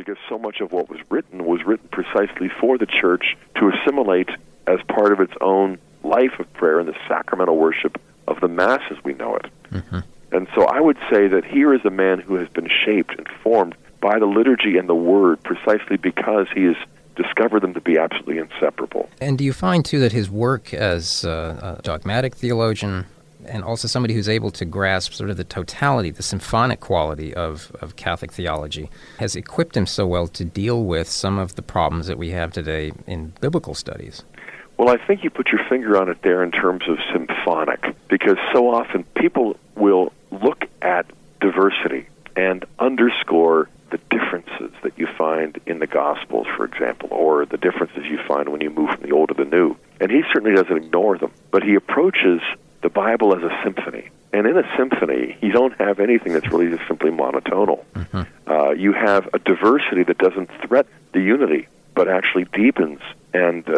because so much of what was written precisely for the church to assimilate as part of its own life of prayer and the sacramental worship of the Mass as we know it. Mm-hmm. And so I would say that here is a man who has been shaped and formed by the liturgy and the Word precisely because he has discovered them to be absolutely inseparable. And do you find, too, that his work as a dogmatic theologian and also somebody who's able to grasp sort of the totality, the symphonic quality of Catholic theology, has equipped him so well to deal with some of the problems that we have today in biblical studies? Well, I think you put your finger on it there in terms of symphonic, because so often people will look at diversity and underscore the differences that you find in the Gospels, for example, or the differences you find when you move from the Old to the New. And he certainly doesn't ignore them, but he approaches the Bible as a symphony. And in a symphony, you don't have anything that's really just simply monotonal. Mm-hmm. You have a diversity that doesn't threaten the unity, but actually deepens and